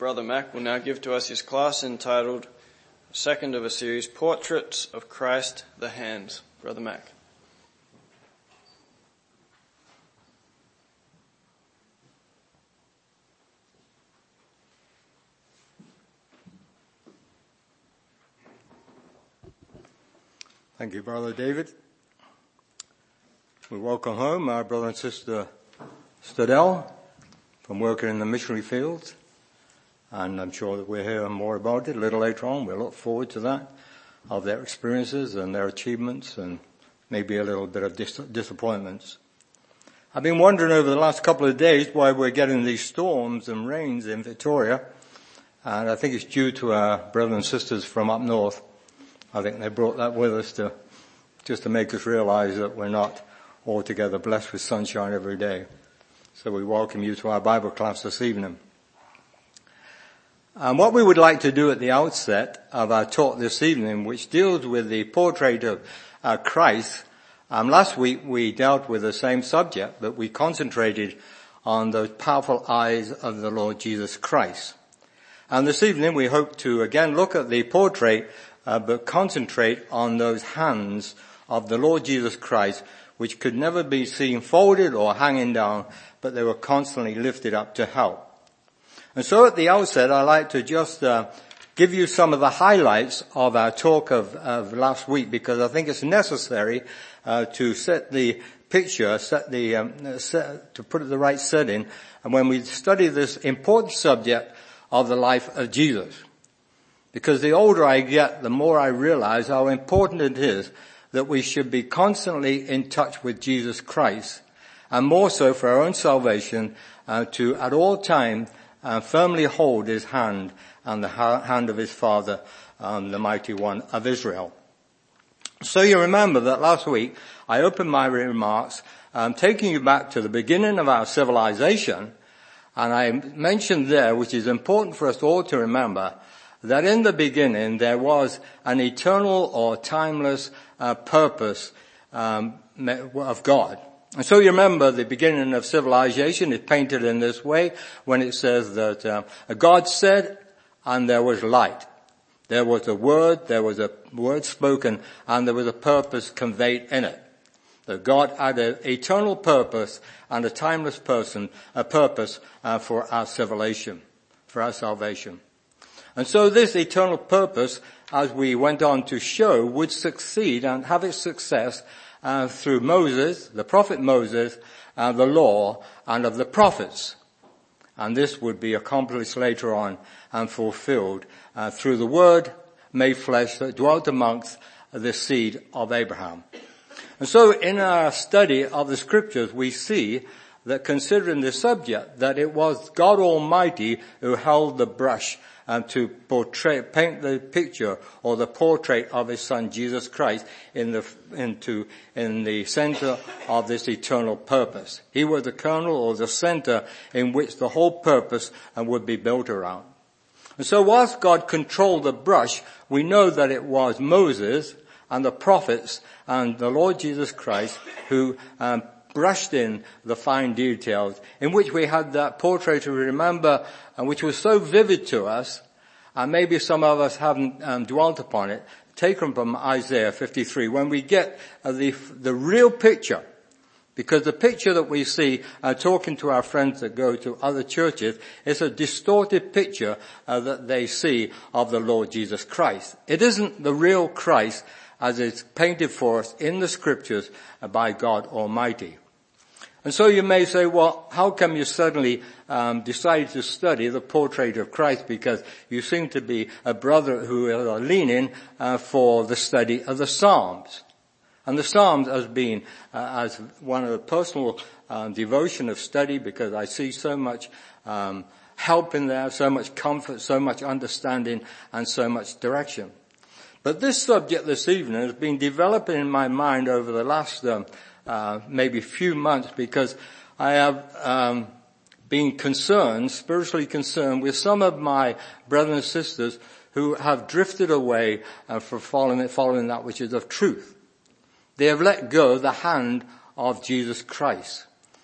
Brother Mac will now give to us his class entitled, second of a series, Portraits of Christ the Hands. Brother Mac. Thank you, Brother David. We welcome home our brother and sister Studell from working in the missionary fields. And I'm sure that we'll hear more about it a little later on. We'll look forward to that, of their experiences and their achievements and maybe a little bit of disappointments. I've been wondering over the last couple of days why we're getting these storms and rains in Victoria. And I think it's due to our brothers and sisters from up north. I think they brought that with us just to make us realize that we're not altogether blessed with sunshine every day. So we welcome you to our Bible class this evening. And what we would like to do at the outset of our talk this evening, which deals with the portrait of Christ, last week we dealt with the same subject, but we concentrated on those powerful eyes of the Lord Jesus Christ. And this evening we hope to again look at the portrait, but concentrate on those hands of the Lord Jesus Christ, which could never be seen folded or hanging down, but they were constantly lifted up to help. And so at the outset, I'd like to just give you some of the highlights of our talk of last week, because I think it's necessary to set the picture, to put it the right setting, and when we study this important subject of the life of Jesus. Because the older I get, the more I realize how important it is that we should be constantly in touch with Jesus Christ, and more so for our own salvation, to at all times firmly hold his hand and the hand of his Father, the Mighty One of Israel. So you remember that last week I opened my remarks taking you back to the beginning of our civilization, and I mentioned there, which is important for us all to remember, that in the beginning there was an eternal or timeless purpose of God. And so you remember the beginning of civilization is painted in this way when it says that God said, and there was light. There was a word spoken, and there was a purpose conveyed in it. That God had an eternal purpose and a timeless purpose for our civilization, for our salvation. And so this eternal purpose, as we went on to show, would succeed and have its success through Moses, the prophet Moses, the law, and of the prophets. And this would be accomplished later on and fulfilled through the Word made flesh that dwelt amongst the seed of Abraham. And so in our study of the Scriptures, we see that considering the subject, that it was God Almighty who held the brush to paint the picture or the portrait of his Son Jesus Christ in the center of this eternal purpose. He was the kernel or the center in which the whole purpose would be built around. And so whilst God controlled the brush, we know that it was Moses and the prophets and the Lord Jesus Christ who brushed in the fine details, in which we had that portrait to remember, and which was so vivid to us, and maybe some of us haven't dwelt upon it, taken from Isaiah 53, when we get the real picture. Because the picture that we see, talking to our friends that go to other churches, is a distorted picture that they see of the Lord Jesus Christ. It isn't the real Christ as it's painted for us in the Scriptures by God Almighty. And so you may say, well, how come you suddenly decided to study the portrait of Christ? Because you seem to be a brother who are leaning for the study of the Psalms. And the Psalms has been as one of the personal devotion of study, because I see so much help in there, so much comfort, so much understanding, and so much direction. But this subject this evening has been developing in my mind over the last maybe few months, because I have been spiritually concerned with some of my brothers and sisters who have drifted away from following that which is of truth. They have let go the hand of Jesus Christ.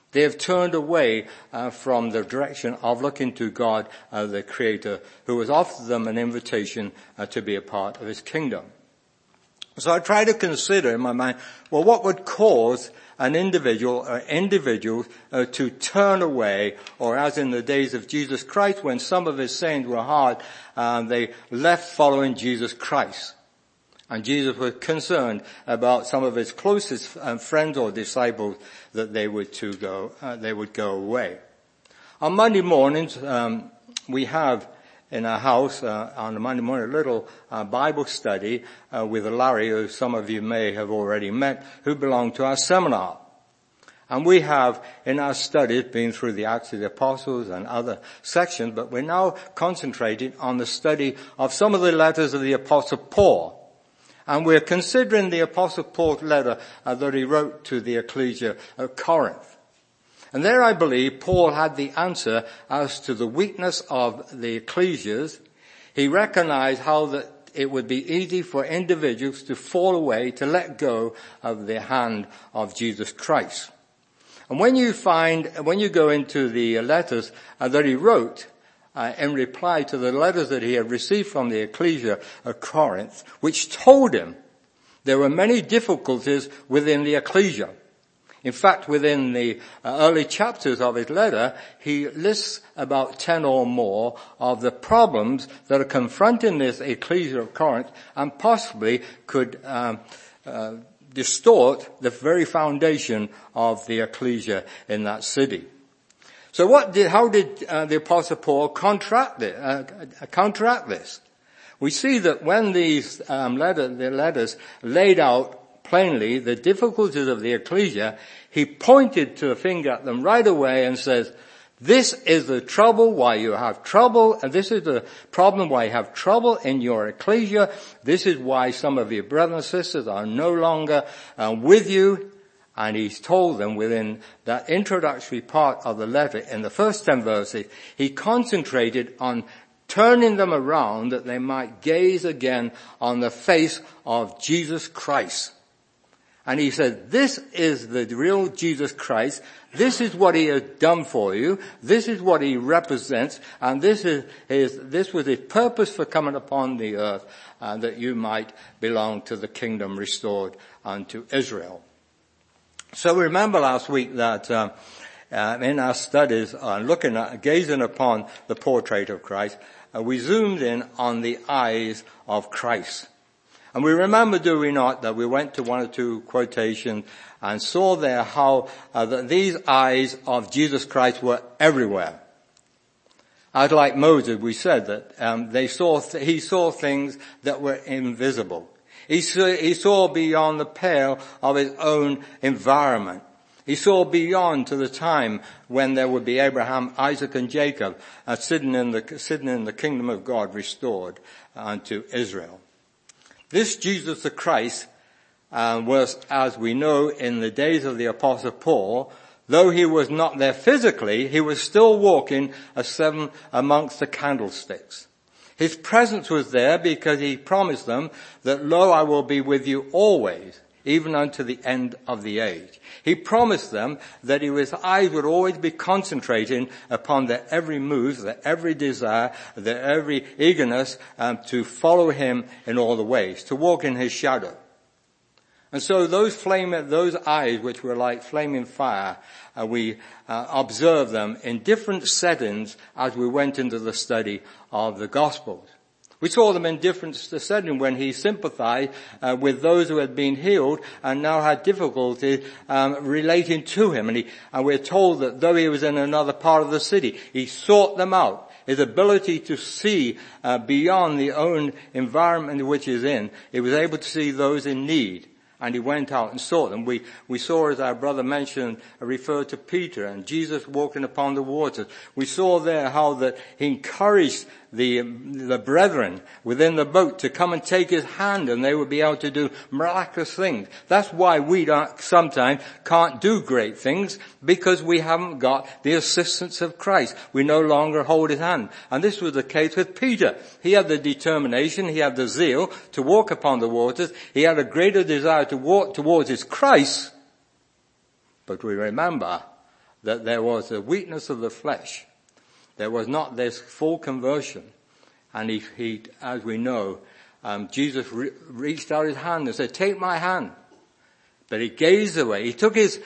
They have turned away from the direction of looking to God, the Creator, who has offered them an invitation to be a part of His kingdom. So I try to consider in my mind, well, what would cause an individual or individuals to turn away, or as in the days of Jesus Christ, when some of His sayings were hard, they left following Jesus Christ. And Jesus was concerned about some of His closest friends or disciples that they would go away. On Monday mornings, we have in our house on a Monday morning a little Bible study with Larry, who some of you may have already met, who belonged to our seminar. And we have in our studies been through the Acts of the Apostles and other sections, but we're now concentrating on the study of some of the letters of the Apostle Paul. And we're considering the Apostle Paul's letter that he wrote to the ecclesia of Corinth. And there I believe Paul had the answer as to the weakness of the ecclesias. He recognized how that it would be easy for individuals to fall away, to let go of the hand of Jesus Christ. And when you go into the letters that he wrote, in reply to the letters that he had received from the ecclesia of Corinth, which told him there were many difficulties within the ecclesia. In fact, within the early chapters of his letter, he lists about 10 or more of the problems that are confronting this ecclesia of Corinth and possibly could distort the very foundation of the ecclesia in that city. So how did the Apostle Paul counteract this? We see that when these the letters laid out plainly the difficulties of the ecclesia, he pointed to a finger at them right away and says, this is the trouble why you have trouble, and this is the problem why you have trouble in your ecclesia. This is why some of your brothers and sisters are no longer with you. And he's told them within that introductory part of the letter, in the first 10 verses, he concentrated on turning them around that they might gaze again on the face of Jesus Christ. And he said, this is the real Jesus Christ. This is what he has done for you. This is what he represents. And this was his purpose for coming upon the earth, that you might belong to the kingdom restored unto Israel. So remember last week that in our studies gazing upon the portrait of Christ, we zoomed in on the eyes of Christ. And we remember, do we not, that we went to one or two quotations and saw there how that these eyes of Jesus Christ were everywhere. As like Moses, we said that he saw things that were invisible. He saw beyond the pale of his own environment. He saw beyond to the time when there would be Abraham, Isaac and Jacob sitting in the kingdom of God restored unto Israel. This Jesus the Christ was, as we know, in the days of the Apostle Paul, though he was not there physically, he was still walking amongst the candlesticks. His presence was there because he promised them that, lo, I will be with you always, even unto the end of the age. He promised them that his eyes would always be concentrating upon their every move, their every desire, their every eagerness to follow him in all the ways, to walk in his shadow. And so those eyes which were like flaming fire, we observed them in different settings as we went into the study of the Gospels. We saw them in different settings when he sympathized with those who had been healed and now had difficulty relating to him. And we're told that though he was in another part of the city, he sought them out. His ability to see beyond the own environment in which he's in, he was able to see those in need. And he went out and sought them. We saw, as our brother mentioned, referred to Peter and Jesus walking upon the waters. We saw there how that he encouraged the brethren within the boat to come and take his hand, and they would be able to do miraculous things. That's why we sometimes can't do great things, because we haven't got the assistance of Christ. We no longer hold his hand. And this was the case with Peter. He had the determination, he had the zeal to walk upon the waters. He had a greater desire to walk towards his Christ. But we remember that there was a weakness of the flesh. There was not this full conversion. And he as we know, Jesus reached out his hand and said, "Take my hand." But he gazed away. He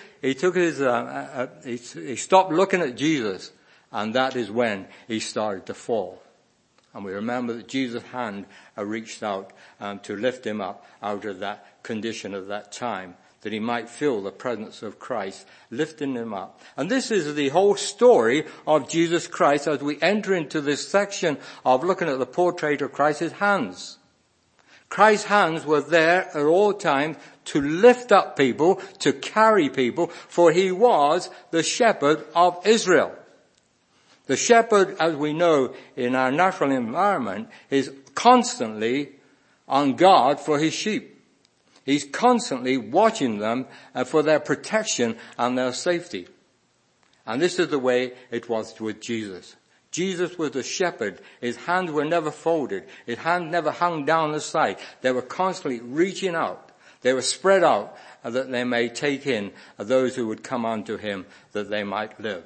stopped looking at Jesus, and that is when he started to fall. And we remember that Jesus' hand reached out to lift him up out of that condition of that time, that he might feel the presence of Christ lifting him up. And this is the whole story of Jesus Christ as we enter into this section of looking at the portrait of Christ's hands. Christ's hands were there at all times to lift up people, to carry people, for he was the shepherd of Israel. The shepherd, as we know in our natural environment, is constantly on guard for his sheep. He's constantly watching them for their protection and their safety. And this is the way it was with Jesus. Jesus was the shepherd. His hands were never folded. His hand never hung down the side. They were constantly reaching out. They were spread out that they may take in those who would come unto him that they might live.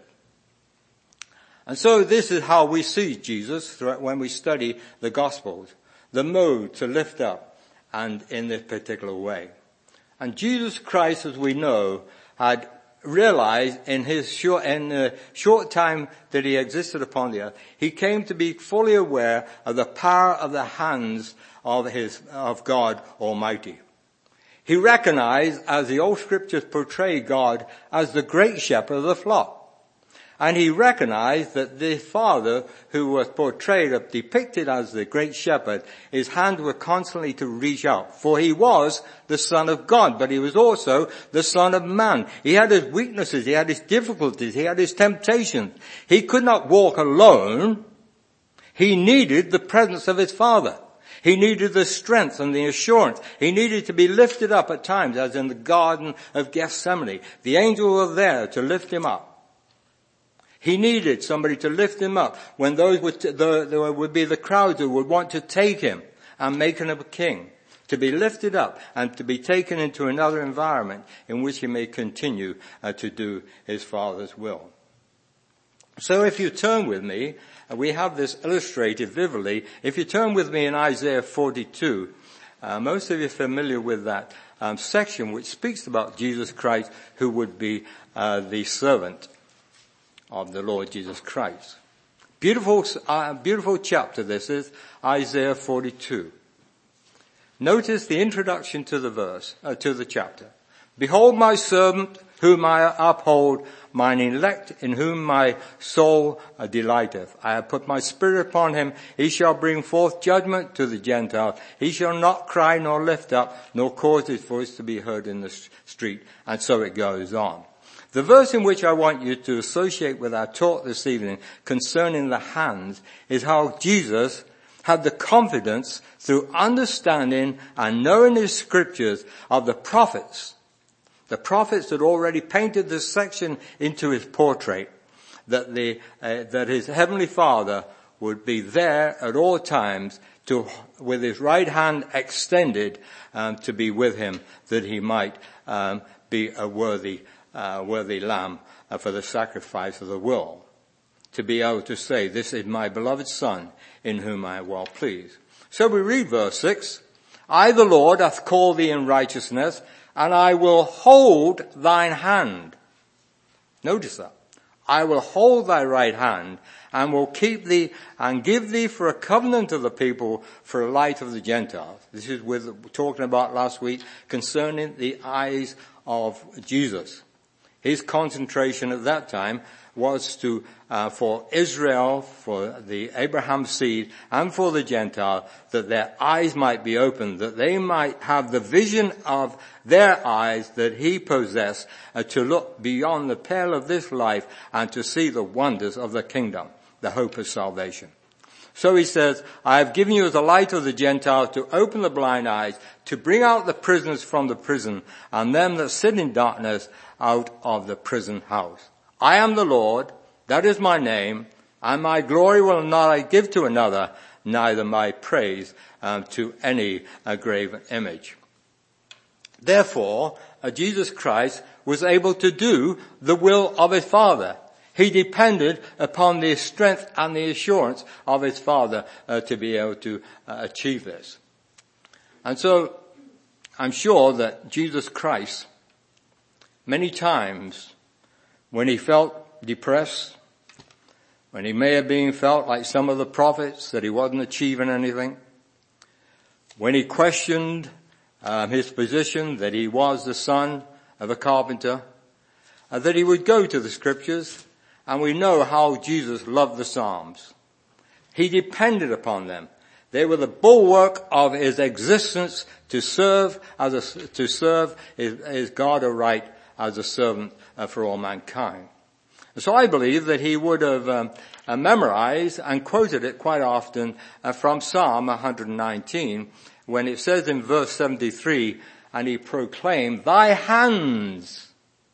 And so this is how we see Jesus when we study the Gospels. The mode to lift up and in this particular way. And Jesus Christ, as we know, had realized in the short time that he existed upon the earth, he came to be fully aware of the power of the hands of God Almighty. He recognized, as the old scriptures portray God, as the great shepherd of the flock. And he recognized that the Father, who was depicted as the great shepherd, his hands were constantly to reach out. For he was the Son of God, but he was also the Son of Man. He had his weaknesses, he had his difficulties, he had his temptations. He could not walk alone. He needed the presence of his Father. He needed the strength and the assurance. He needed to be lifted up at times, as in the Garden of Gethsemane. The angels were there to lift him up. He needed somebody to lift him up when there would be the crowds who would want to take him and make him a king, to be lifted up and to be taken into another environment in which he may continue to do his Father's will. So if you turn with me, we have this illustrated vividly. If you turn with me in Isaiah 42, most of you are familiar with that section which speaks about Jesus Christ, who would be the servant of the Lord Jesus Christ. Beautiful chapter this is, Isaiah 42. Notice the introduction to the chapter. Behold my servant whom I uphold, mine elect in whom my soul delighteth. I have put my spirit upon him. He shall bring forth judgment to the Gentiles. He shall not cry nor lift up, nor cause his voice to be heard in the street. And so it goes on. The verse in which I want you to associate with our talk this evening concerning the hands is how Jesus had the confidence through understanding and knowing his scriptures of the prophets. The prophets had already painted this section into his portrait, that his heavenly Father would be there at all times with his right hand extended to be with him, that he might be a worthy lamb for the sacrifice of the will. To be able to say, this is my beloved Son, in whom I am well pleased. So we read verse 6, I the Lord hath called thee in righteousness, and I will hold thine hand. Notice that. I will hold thy right hand, and will keep thee, and give thee for a covenant of the people, for a light of the Gentiles. This is talking about last week concerning the eyes of Jesus. His concentration at that time was for Israel, for the Abraham seed, and for the Gentile, that their eyes might be opened, that they might have the vision of their eyes that he possessed, to look beyond the pale of this life and to see the wonders of the kingdom, the hope of salvation. So he says, I have given you the light of the Gentiles to open the blind eyes, to bring out the prisoners from the prison, and them that sit in darkness out of the prison house. I am the Lord, that is my name, and my glory will not I give to another, neither my praise to any graven image. Therefore, Jesus Christ was able to do the will of his Father. He depended upon the strength and the assurance of his Father to be able to achieve this. And so I'm sure that Jesus Christ, many times when he felt depressed, when he may have been felt like some of the prophets that he wasn't achieving anything, when he questioned his position that he was the son of a carpenter, that he would go to the scriptures, and we know how Jesus loved the Psalms. He depended upon them. They were the bulwark of his existence to serve his God aright as a servant for all mankind. So I believe that he would have memorized and quoted it quite often from Psalm 119, when it says in verse 73, and he proclaimed, thy hands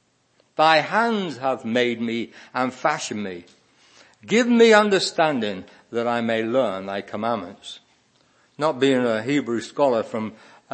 have made me and fashioned me. Give me understanding that I may learn thy commandments. Not being a Hebrew scholar from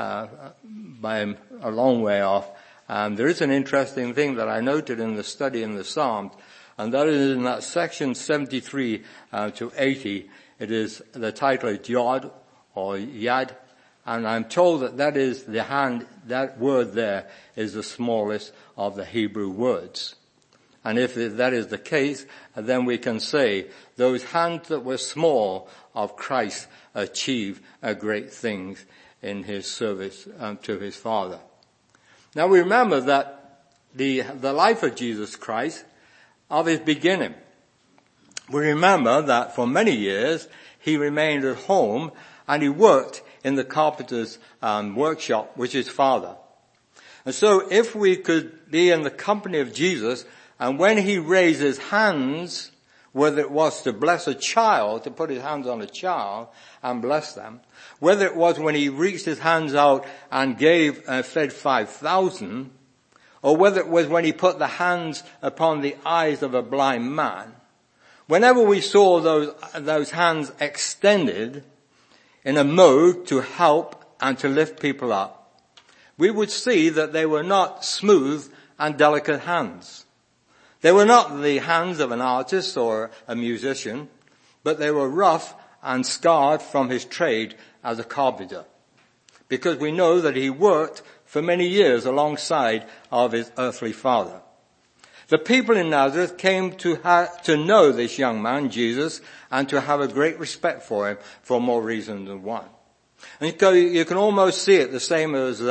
by a long way off, there is an interesting thing that I noted in the study in the Psalms, and that is in that section 73 to 80. It is the title is Yod or Yad, and I'm told that is the hand. That word there is the smallest of the Hebrew words. And if that is the case, then we can say those hands that were small of Christ achieved great things in his service to his Father. Now we remember that the life of Jesus Christ, of his beginning, we remember that for many years he remained at home and he worked in the carpenter's workshop with his Father. And so if we could be in the company of Jesus, and when he raised his hands, whether it was to bless a child, to put his hands on a child and bless them, whether it was when he reached his hands out and fed 5,000, or whether it was when he put the hands upon the eyes of a blind man, whenever we saw those hands extended in a mode to help and to lift people up, we would see that they were not smooth and delicate hands. They were not the hands of an artist or a musician, but they were rough and scarred from his trade as a carpenter. Because we know that he worked for many years alongside of his earthly father. The people in Nazareth came to know this young man, Jesus, and to have a great respect for him for more reasons than one. And you can almost see it the same as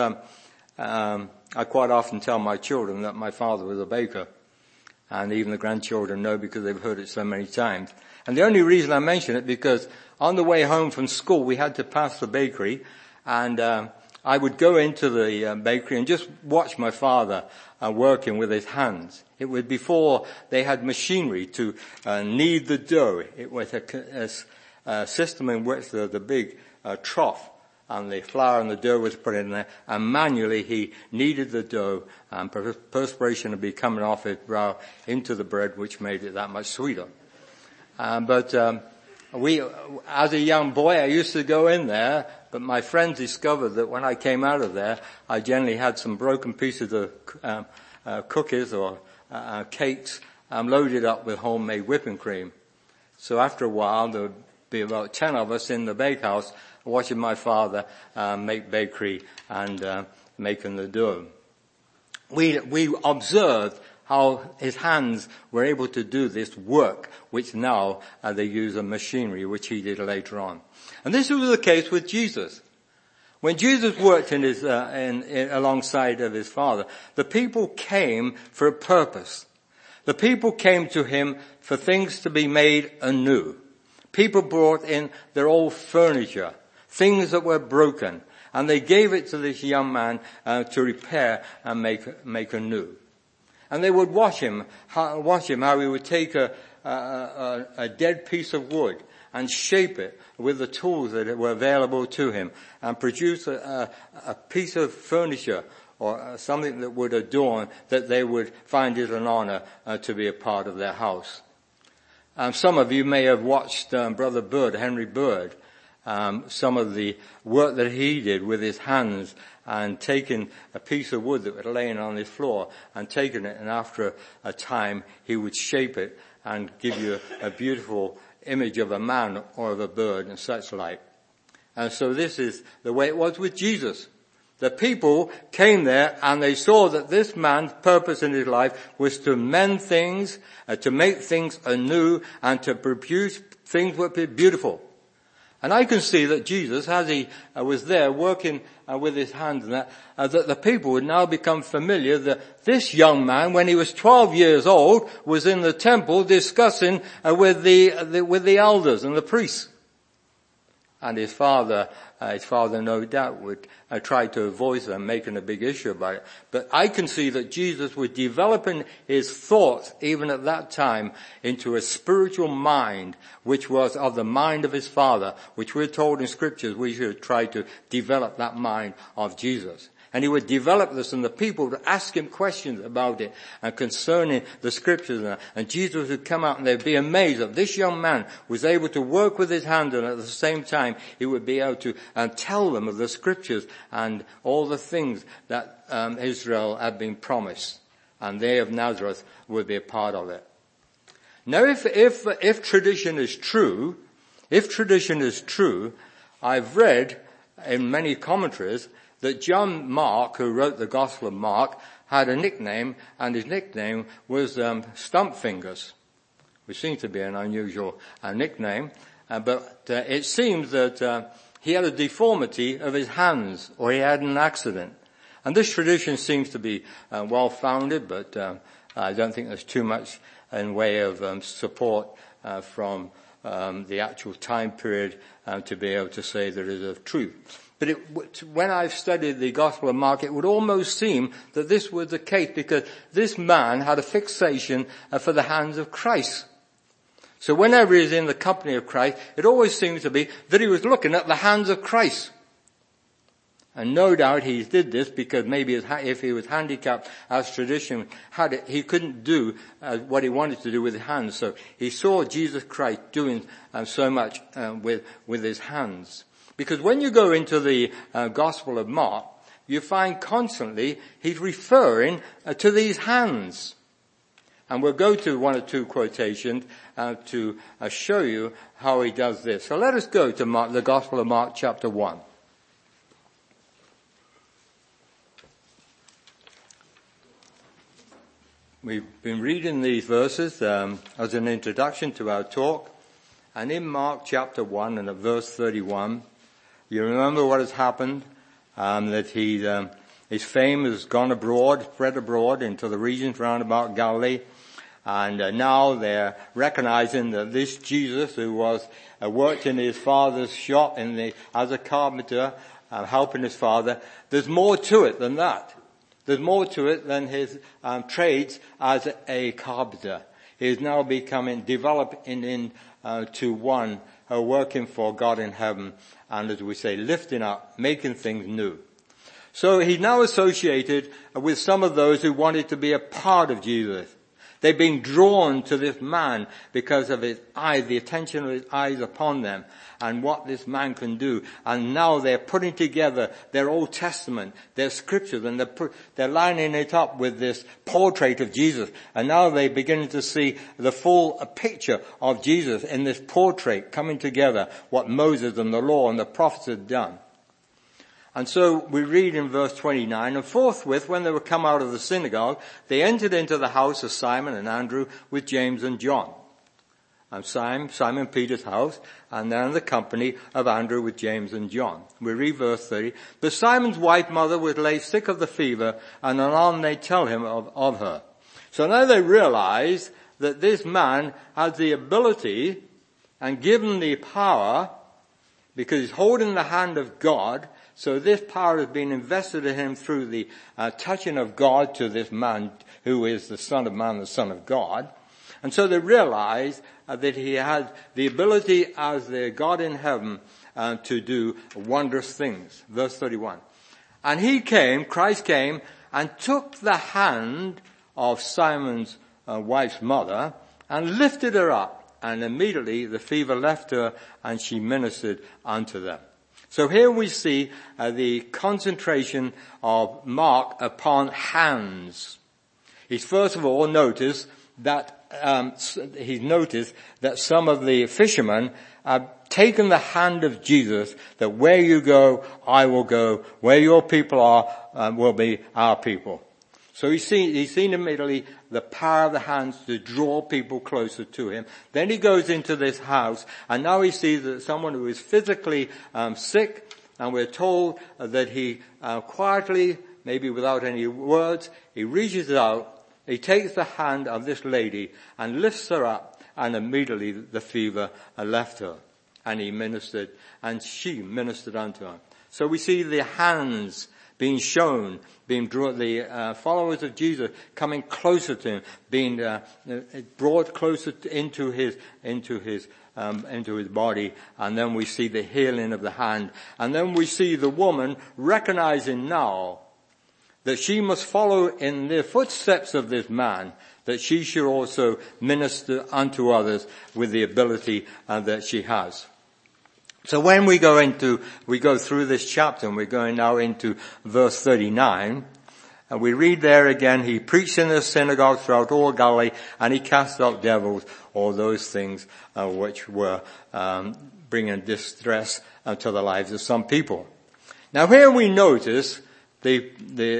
I quite often tell my children that my father was a baker. And even the grandchildren know because they've heard it so many times. And the only reason I mention it because on the way home from school we had to pass the bakery, and I would go into the bakery and just watch my father working with his hands. It was before they had machinery to knead the dough. It was a system in which the big trough and the flour and the dough was put in there, and manually he kneaded the dough, and perspiration would be coming off his brow into the bread, which made it that much sweeter. But as a young boy, I used to go in there, but my friends discovered that when I came out of there, I generally had some broken pieces of cookies or cakes loaded up with homemade whipping cream. So after a while, there would be about 10 of us in the bakehouse watching my father make bakery and making the dough. We observed how his hands were able to do this work, which now they use a machinery, which he did later on. And this was the case with Jesus. When Jesus worked alongside of his Father, the people came for a purpose. The people came to him for things to be made anew. People brought in their old furniture, things that were broken, and they gave it to this young man to repair and make anew. And they would watch him how he would take a dead piece of wood and shape it with the tools that were available to him and produce a piece of furniture or something that would adorn, that they would find it an honor to be a part of their house. Some of you may have watched Brother Bird, Henry Bird, some of the work that he did with his hands, and taken a piece of wood that was laying on his floor and taken it, and after a time he would shape it and give you a beautiful image of a man or of a bird and such like. And so this is the way it was with Jesus. The people came there and they saw that this man's purpose in his life was to mend things, to make things anew, and to produce things that were beautiful. And I can see that Jesus, as he was there working with his hands and that the people would now become familiar that this young man, when he was 12 years old, was in the temple discussing with the elders and the priests. And his father no doubt would try to avoid them making a big issue about it. But I can see that Jesus was developing his thoughts, even at that time, into a spiritual mind, which was of the mind of his Father, which we're told in scriptures we should try to develop that mind of Jesus. And he would develop this, and the people would ask him questions about it and concerning the scriptures. And Jesus would come out and they'd be amazed that this young man was able to work with his hand, and at the same time he would be able to tell them of the scriptures and all the things that Israel had been promised. And they of Nazareth would be a part of it. Now if tradition is true, I've read in many commentaries that John Mark, who wrote the Gospel of Mark, had a nickname, and his nickname was Stump Fingers, which seems to be an unusual nickname. But it seems that he had a deformity of his hands, or he had an accident. And this tradition seems to be well-founded, but I don't think there's too much in way of support from the actual time period to be able to say that it is of truth. But when I've studied the Gospel of Mark, it would almost seem that this was the case, because this man had a fixation for the hands of Christ. So whenever he's in the company of Christ, it always seems to be that he was looking at the hands of Christ. And no doubt he did this because maybe if he was handicapped, as tradition had it, he couldn't do what he wanted to do with his hands. So he saw Jesus Christ doing so much with his hands. Because when you go into the Gospel of Mark, you find constantly he's referring to these hands. And we'll go to one or two quotations to show you how he does this. So let us go to Mark, the Gospel of Mark chapter 1. We've been reading these verses as an introduction to our talk. And in Mark chapter 1 and at verse 31, you remember what has happened, that his fame has gone abroad, spread abroad into the regions round about Galilee. And now they're recognizing that this Jesus, who was worked in his father's shop as a carpenter, helping his father, there's more to it than that. There's more to it than his trades as a carpenter. He is now developing into one working for God in heaven, and as we say, lifting up, making things new. So he's now associated with some of those who wanted to be a part of Jesus. They've been drawn to this man because of his eyes, the attention of his eyes upon them, and what this man can do. And now they're putting together their Old Testament, their scriptures, and they're lining it up with this portrait of Jesus. And now they're beginning to see the full picture of Jesus in this portrait coming together, what Moses and the law and the prophets had done. And so we read in verse 29, and forthwith, when they were come out of the synagogue, they entered into the house of Simon and Andrew with James and John. And Simon Peter's house, and then the company of Andrew with James and John. We read verse 30. But Simon's wife mother was lay sick of the fever, and anon they tell him of her. So now they realize that this man has the ability and given the power, because he's holding the hand of God. So this power has been invested in him through the touching of God to this man who is the Son of Man, the Son of God. And so they realize that he had the ability as the God in heaven to do wondrous things. Verse 31. And Christ came and took the hand of Simon's wife's mother and lifted her up. and immediately the fever left her, and she ministered unto them. So here we see the concentration of Mark upon hands. He's first of all noticed that some of the fishermen have taken the hand of Jesus, that where you go, I will go. Where your people are, will be our people. So he's seen immediately the power of the hands to draw people closer to him. Then he goes into this house, and now he sees that someone who is physically sick, and we're told that he quietly, maybe without any words, he reaches out, he takes the hand of this lady and lifts her up, and immediately the fever left her. And he ministered, and she ministered unto him. So we see the hands being shown, being drawn, the followers of Jesus coming closer to him, being brought closer into his body, and then we see the healing of the hand, and then we see the woman recognizing now that she must follow in the footsteps of this man, that she should also minister unto others with the ability that she has. So when we go through this chapter, and we're going now into verse 39, and we read there again, he preached in the synagogue throughout all Galilee, and he cast out devils, all those things which were bringing distress to the lives of some people. Now here we notice the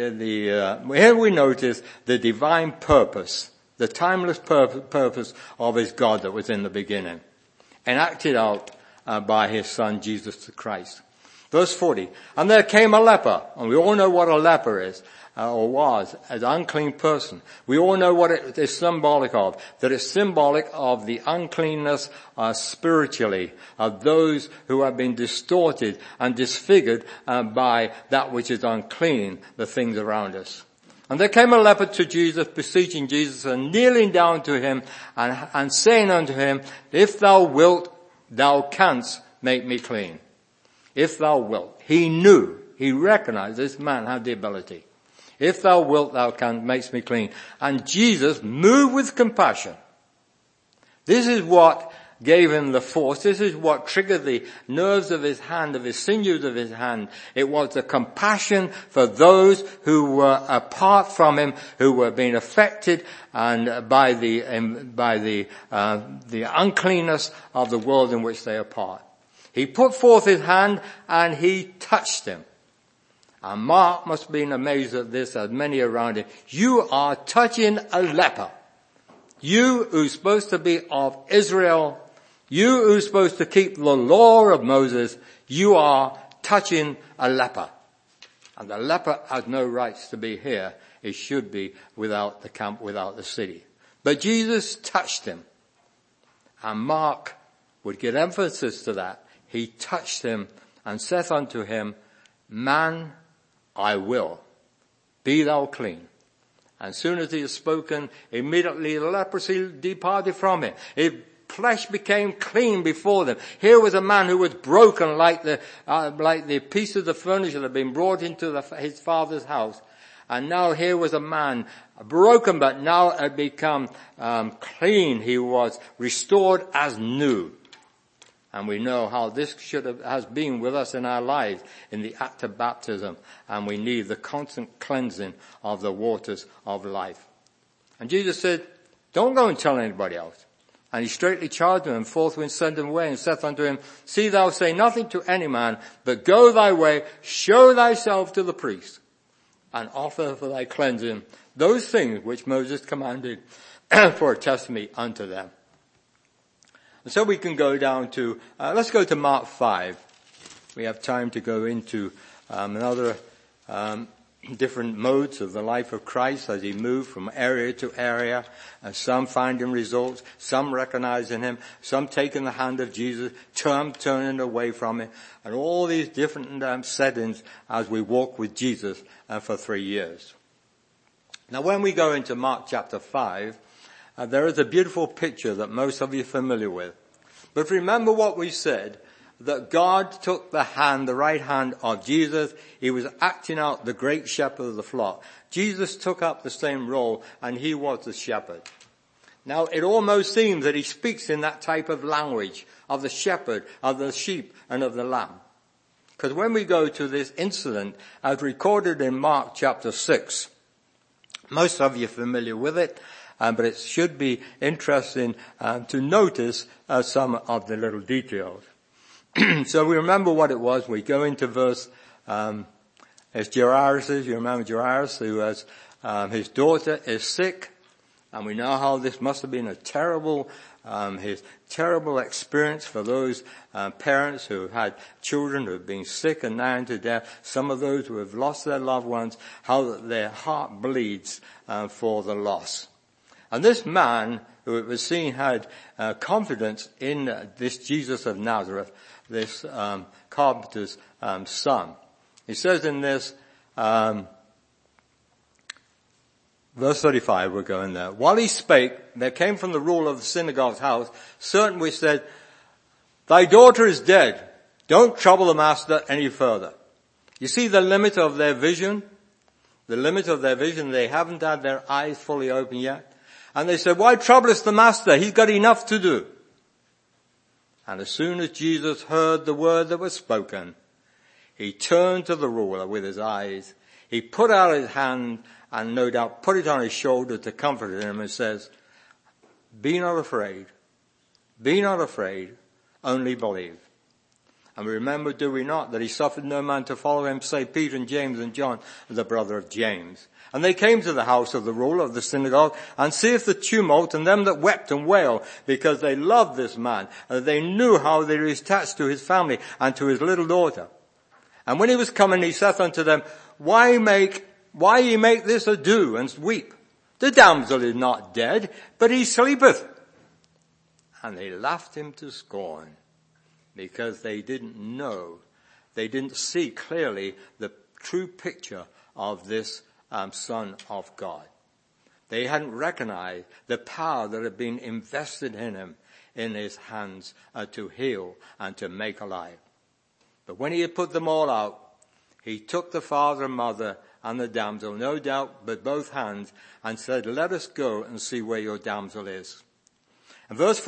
divine purpose, the timeless purpose of his God that was in the beginning, enacted out by his Son Jesus Christ. Verse 40, and there came a leper, and we all know what a leper is, or was, an unclean person. We all know what it is symbolic of, that it's symbolic of the uncleanness spiritually, of those who have been distorted and disfigured by that which is unclean, the things around us. And there came a leper to Jesus, beseeching Jesus, and kneeling down to him, and saying unto him, if thou wilt, thou canst make me clean. If thou wilt. He recognized this man had the ability. If thou wilt, thou canst make me clean. And Jesus, moved with compassion. This is what gave him the force. This is what triggered the nerves of his hand, of his sinews of his hand. It was the compassion for those who were apart from him, who were being affected and by the uncleanness of the world in which they are part. He put forth his hand and he touched him. And Mark must have been amazed at this, as many around him. You are touching a leper. You who's supposed to be of Israel, you who's supposed to keep the law of Moses, you are touching a leper. And the leper has no rights to be here. It should be without the camp, without the city. But Jesus touched him. And Mark would give emphasis to that. He touched him and saith unto him, man, I will. Be thou clean. And soon as he had spoken, immediately the leprosy departed from him. His flesh became clean before them. Here was a man who was broken like the pieces of furniture that had been brought into his father's house. And now here was a man broken, but now had become clean. He was restored as new. And we know how this has been with us in our lives in the act of baptism. And we need the constant cleansing of the waters of life. And Jesus said, don't go and tell anybody else. And he straightly charged him, and forthwith sent him away, and saith unto him, see thou say nothing to any man, but go thy way, show thyself to the priest, and offer for thy cleansing those things which Moses commanded for a testimony unto them. And so we can go down to, let's go to Mark 5. We have time to go into another different modes of the life of Christ as he moved from area to area. Some finding results, some recognizing him, some taking the hand of Jesus, some turning away from him, and all these different settings as we walk with Jesus for 3 years. Now when we go into Mark chapter 5, there is a beautiful picture that most of you are familiar with. But remember what we said, that God took the right hand of Jesus. He was acting out the great shepherd of the flock. Jesus took up the same role, and he was the shepherd. Now, it almost seems that he speaks in that type of language of the shepherd, of the sheep, and of the lamb. Because when we go to this incident, as recorded in Mark chapter 6, most of you are familiar with it, but it should be interesting to notice some of the little details. So we remember what it was. We go into verse, as Jairus is, you remember Jairus, who has, his daughter is sick, and we know how this must have been a terrible experience for those parents who have had children who have been sick and nigh unto death. Some of those who have lost their loved ones, how their heart bleeds for the loss. And this man, who it was seen had confidence in this Jesus of Nazareth, this carpenter's son. He says in this verse 35, we're going there. While he spake, there came from the ruler of the synagogue's house certain which said, "Thy daughter is dead. Don't trouble the master any further." You see the limit of their vision? The limit of their vision, they haven't had their eyes fully open yet. And they said, "Why troublest the master? He's got enough to do." And as soon as Jesus heard the word that was spoken, he turned to the ruler with his eyes. He put out his hand and no doubt put it on his shoulder to comfort him and says, "Be not afraid. Be not afraid. Only believe." And we remember, do we not, that he suffered no man to follow him save Peter and James and John, the brother of James. And they came to the house of the ruler of the synagogue and seeth the tumult and them that wept and wailed because they loved this man and they knew how they were attached to his family and to his little daughter. And when he was coming, he saith unto them, Why ye make this ado and weep? The damsel is not dead, but he sleepeth. And they laughed him to scorn because they didn't know, they didn't see clearly the true picture of this Son of God. They hadn't recognized the power that had been invested in him, in his hands, to heal and to make alive. But when he had put them all out, he took the father and mother and the damsel, no doubt, with both hands, and said, "Let us go and see where your damsel is." And verse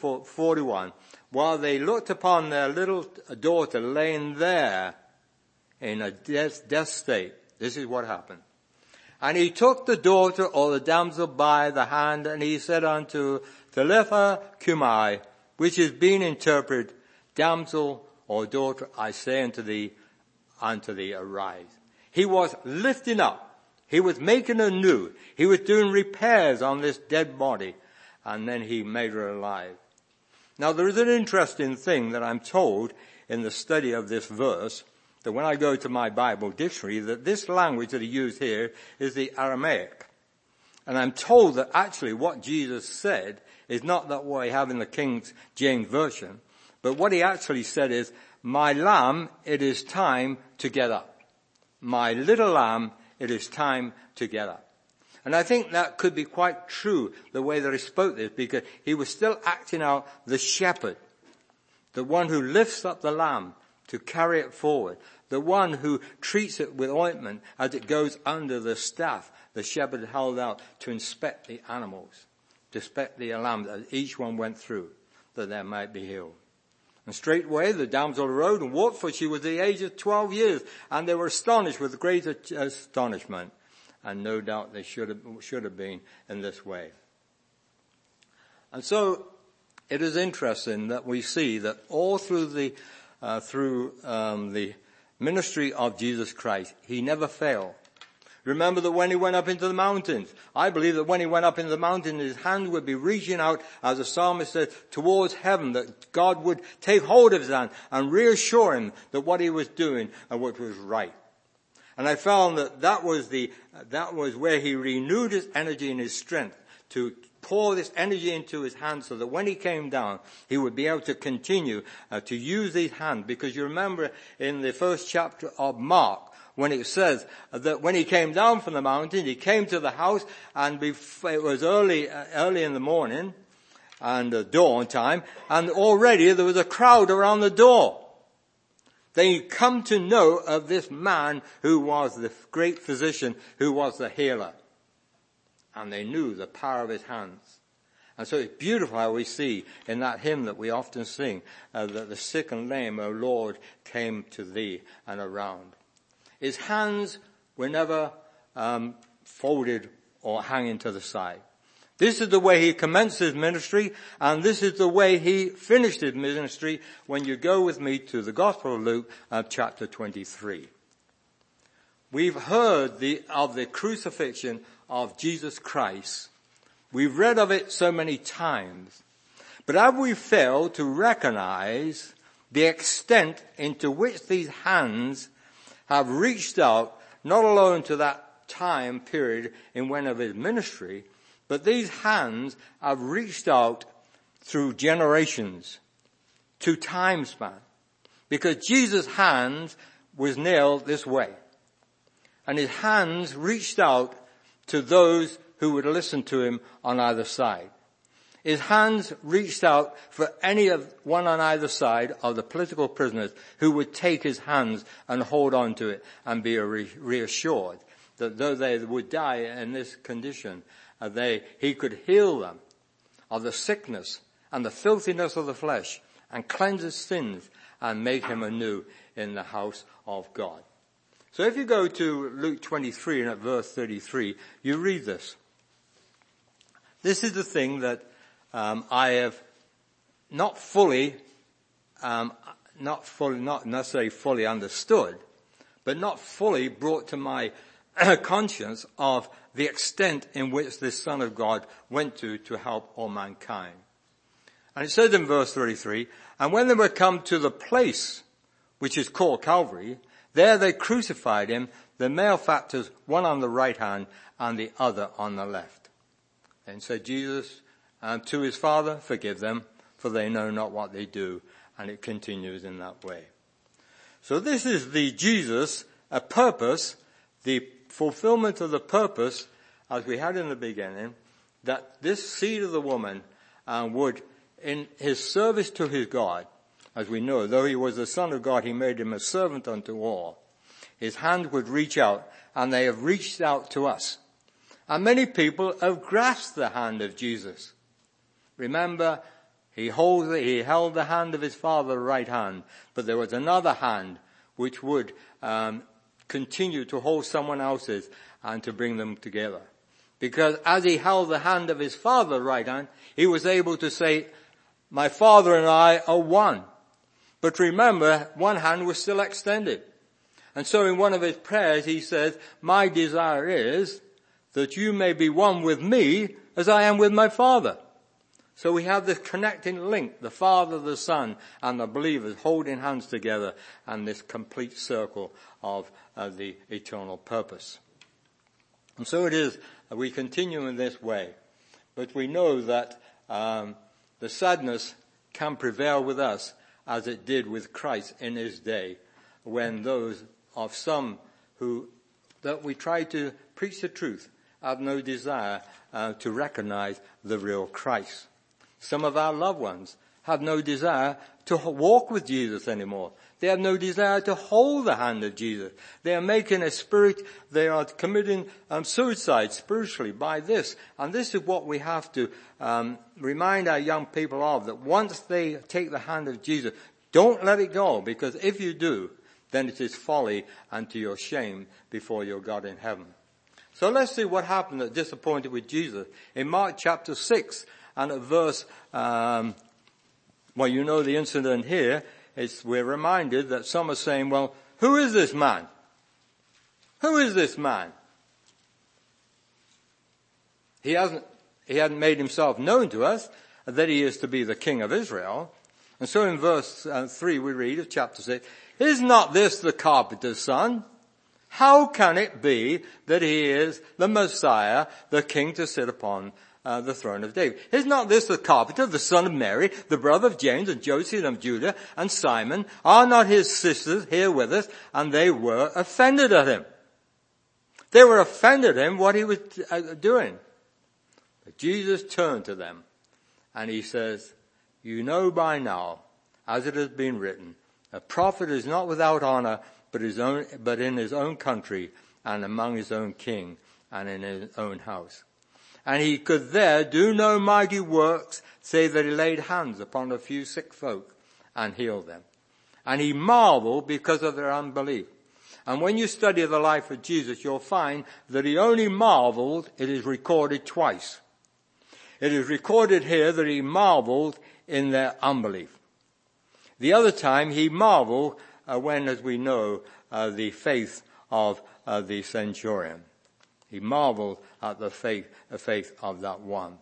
41, while they looked upon their little daughter laying there in a death state, this is what happened. And he took the daughter or the damsel by the hand, and he said unto Talitha cumi, which is being interpreted, "Damsel or daughter, I say unto thee, arise." He was lifting up. He was making her new. He was doing repairs on this dead body, and then he made her alive. Now there is an interesting thing that I'm told in the study of this verse, that when I go to my Bible dictionary, that this language that he used here is the Aramaic. And I'm told that actually what Jesus said is not that what we have in the King James Version, but what he actually said is, "My lamb, it is time to get up. My little lamb, it is time to get up." And I think that could be quite true, the way that he spoke this, because he was still acting out the shepherd, the one who lifts up the lamb to carry it forward, the one who treats it with ointment as it goes under the staff the shepherd held out to inspect the animals, to inspect the lambs as each one went through, that they might be healed. And straightway the damsel arose and walked, for she was the age of 12 years, and they were astonished with great astonishment. And no doubt they should have been in this way. And so it is interesting that we see that all through the ministry of Jesus Christ, he never failed. Remember that when he went up into the mountains, I believe that when he went up into the mountain, his hand would be reaching out, as the psalmist said, towards heaven, that God would take hold of his hand and reassure him that what he was doing and what was right. And I found that was where he renewed his energy and his strength to pour this energy into his hands, so that when he came down, he would be able to continue to use his hands. Because you remember in the first chapter of Mark, when it says that when he came down from the mountain, he came to the house, and it was early in the morning and dawn time, and already there was a crowd around the door. They come to know of this man who was the great physician, who was the healer. And they knew the power of his hands. And so it's beautiful how we see in that hymn that we often sing, that the sick and lame, O Lord, came to thee and around. His hands were never folded or hanging to the side. This is the way he commenced his ministry, and this is the way he finished his ministry when you go with me to the Gospel of Luke, chapter 23. We've heard of the crucifixion of Jesus Christ. We've read of it so many times. But have we failed to recognize the extent into which these hands have reached out, not alone to that time period in when of his ministry, but these hands have reached out through generations, to time span. Because Jesus' hands was nailed this way. And his hands reached out to those who would listen to him on either side. His hands reached out for one on either side of the political prisoners who would take his hands and hold on to it and be reassured that though they would die in this condition, he could heal them of the sickness and the filthiness of the flesh and cleanse his sins and make him anew in the house of God. So if you go to Luke 23 and at verse 33, you read this. This is the thing that I have not necessarily fully understood, but not fully brought to my conscience of the extent in which this Son of God went to help all mankind. And it says in verse 33, and when they were come to the place which is called Calvary, there they crucified him, the malefactors, one on the right hand and the other on the left. Then said Jesus to his Father, forgive them, for they know not what they do. And it continues in that way. So this is the Jesus, a purpose, the fulfillment of the purpose, as we had in the beginning, that this seed of the woman would, in his service to his God, as we know, though he was the Son of God, he made him a servant unto all. His hand would reach out, and they have reached out to us. And many people have grasped the hand of Jesus. Remember, he held the hand of his Father right hand, but there was another hand which would continue to hold someone else's and to bring them together. Because as he held the hand of his Father right hand, he was able to say, my Father and I are one. But remember, one hand was still extended. And so in one of his prayers he says, my desire is that you may be one with me as I am with my Father. So we have this connecting link, the Father, the Son, and the believers holding hands together, and this complete circle of the eternal purpose. And so it is, we continue in this way. But we know that the sadness can prevail with us as it did with Christ in his day, when those of some that we try to preach the truth have no desire to recognize the real Christ. Some of our loved ones have no desire to walk with Jesus anymore. They have no desire to hold the hand of Jesus. They are committing suicide spiritually by this. And this is what we have to remind our young people of, that once they take the hand of Jesus, don't let it go, because if you do, then it is folly and to your shame before your God in heaven. So let's see what happened that disappointed with Jesus. In Mark chapter 6 and at verse, you know the incident here. We're reminded that some are saying, well, who is this man? Who is this man? He hadn't made himself known to us that he is to be the King of Israel. And so in verse 3 we read of chapter 6, is not this the carpenter's son? How can it be that he is the Messiah, the King to sit upon the throne of David? Is not this the carpenter, the son of Mary, the brother of James and Joseph and Judah and Simon? Are not his sisters here with us? And they were offended at him. They were offended at him, what he was doing. But Jesus turned to them and he says, you know by now, as it has been written, a prophet is not without honor, but in his own country and among his own king and in his own house. and he could there do no mighty works, save that he laid hands upon a few sick folk and healed them. And he marveled because of their unbelief. And when you study the life of Jesus, you'll find that he only marveled, it is recorded twice. It is recorded here that he marveled in their unbelief. The other time he marveled when, as we know, the faith of the centurion. He marveled at the faith of that one.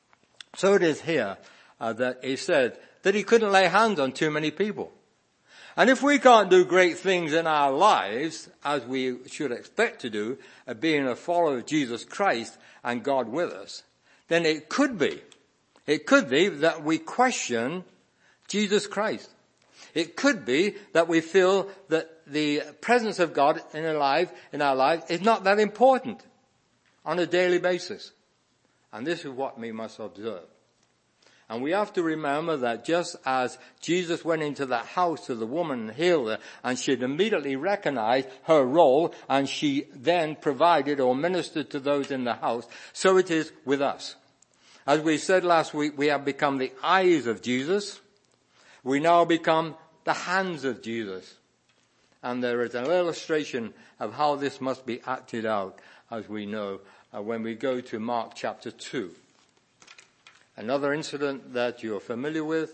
So it is here that he said that he couldn't lay hands on too many people. And if we can't do great things in our lives, as we should expect to do, being a follower of Jesus Christ and God with us, then it could be that we question Jesus Christ. It could be that we feel that the presence of God in our life is not that important on a daily basis. And this is what we must observe. And we have to remember that just as Jesus went into that house of the woman and healed her, and she'd immediately recognized her role, and she then provided or ministered to those in the house, so it is with us. As we said last week, we have become the eyes of Jesus. We now become the hands of Jesus. And there is an illustration of how this must be acted out, as we know, when we go to Mark chapter 2. Another incident that you're familiar with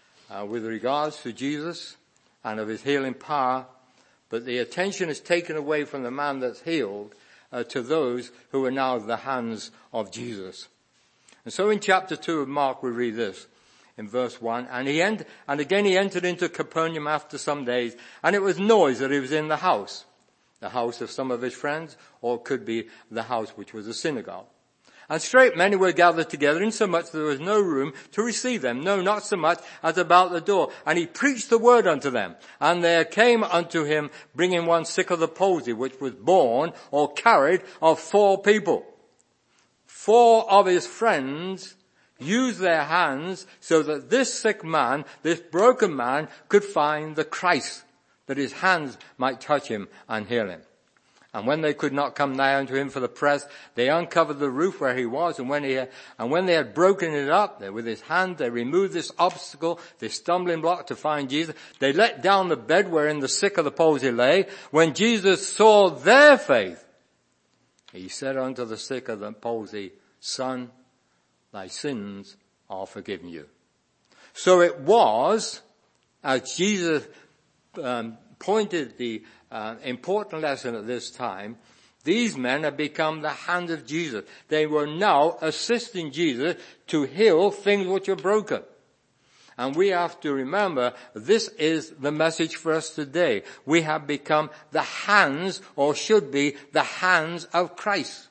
regards to Jesus and of his healing power, but the attention is taken away from the man that's healed to those who are now the hands of Jesus. And so in chapter 2 of Mark we read this in verse 1, and again he entered into Capernaum after some days, and it was noise that he was in the house of some of his friends, or it could be the house which was a synagogue. And straight many were gathered together, insomuch that there was no room to receive them, no, not so much as about the door. And he preached the word unto them. And there came unto him, bringing one sick of the palsy, which was borne or carried of 4 people. 4 of his friends used their hands so that this sick man, this broken man, could find the Christ, that his hands might touch him and heal him. And when they could not come nigh unto him for the press, they uncovered the roof where he was, and when they had broken it up, with his hand they removed this obstacle, this stumbling block to find Jesus. They let down the bed wherein the sick of the palsy lay. When Jesus saw their faith, he said unto the sick of the palsy, Son, thy sins are forgiven you. So it was, as Jesus pointed the important lesson at this time, these men have become the hand of Jesus. They were now assisting Jesus to heal things which are broken. And we have to remember, this is the message for us today. We have become the hands, or should be, the hands of Christ.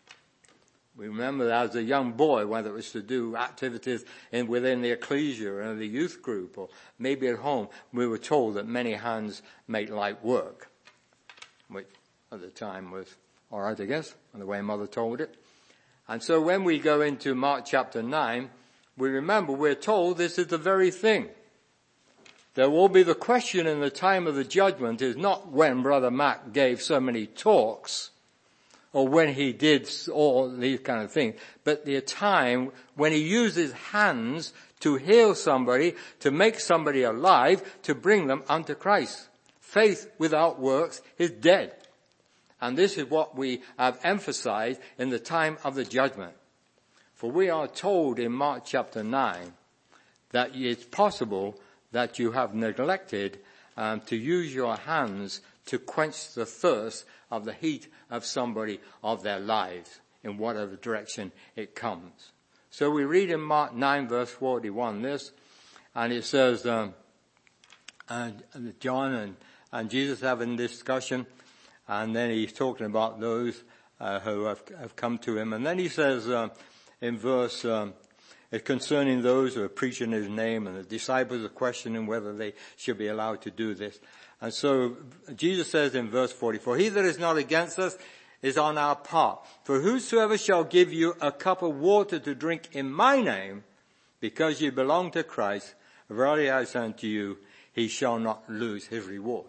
We remember that as a young boy, whether it was to do activities within the ecclesia or the youth group, or maybe at home, we were told that many hands make light work, which at the time was all right, I guess, and the way Mother told it. And so when we go into Mark chapter 9, we remember we're told this is the very thing. There will be the question in the time of the judgment is not when Brother Mac gave so many talks, or when he did all these kind of things, but the time when he used his hands to heal somebody, to make somebody alive, to bring them unto Christ. Faith without works is dead. And this is what we have emphasized in the time of the judgment. For we are told in Mark chapter 9 that it's possible that you have neglected to use your hands to quench the thirst of the heat of somebody, of their lives, in whatever direction it comes. So we read in Mark 9 verse 41 this, and it says, John and Jesus having discussion, and then he's talking about those who have come to him. And then he says in verse, concerning those who are preaching his name, and the disciples are questioning whether they should be allowed to do this. And so Jesus says in verse 44, he that is not against us is on our part. For whosoever shall give you a cup of water to drink in my name, because you belong to Christ, verily I say unto you, he shall not lose his reward.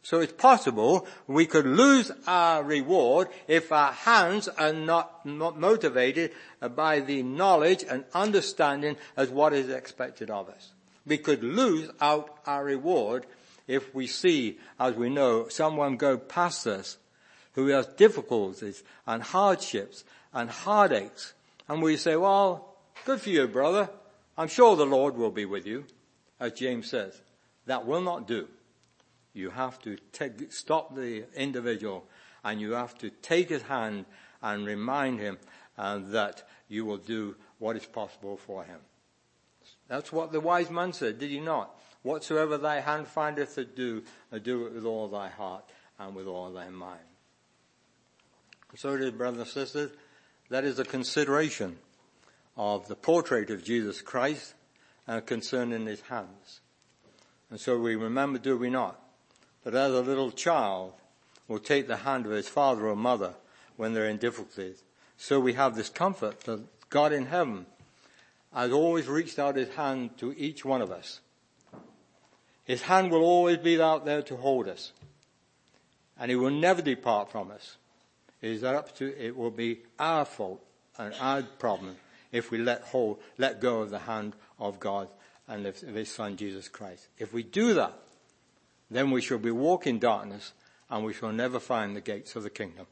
So it's possible we could lose our reward if our hands are not motivated by the knowledge and understanding as what is expected of us. We could lose out our reward if we see, as we know, someone go past us who has difficulties and hardships and heartaches. And we say, well, good for you, brother. I'm sure the Lord will be with you. As James says, that will not do. You have to stop the individual and you have to take his hand and remind him that you will do what is possible for him. That's what the wise man said, did he not? Whatsoever thy hand findeth to do, do it with all thy heart and with all thy mind. So, dear brothers and sisters, that is a consideration of the portrait of Jesus Christ concerning his hands. And so we remember, do we not, that as a little child will take the hand of his father or mother when they're in difficulties, so we have this comfort that God in heaven has always reached out his hand to each one of us. His hand will always be out there to hold us. And he will never depart from us. It will be our fault and our problem if we let go of the hand of God and of his Son Jesus Christ. If we do that, then we shall be walking in darkness and we shall never find the gates of the kingdom.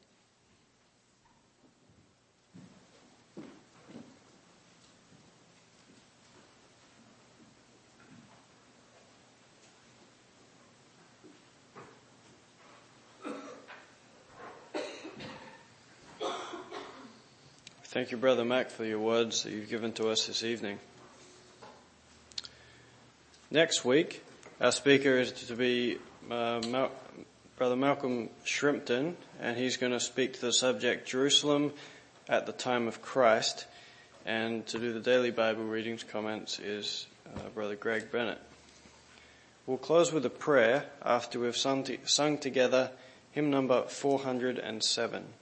Thank you, Brother Mac, for your words that you've given to us this evening. Next week, our speaker is to be Brother Malcolm Shrimpton, and he's going to speak to the subject Jerusalem at the time of Christ. And to do the daily Bible readings comments is Brother Greg Bennett. We'll close with a prayer after we've sung together hymn number 407.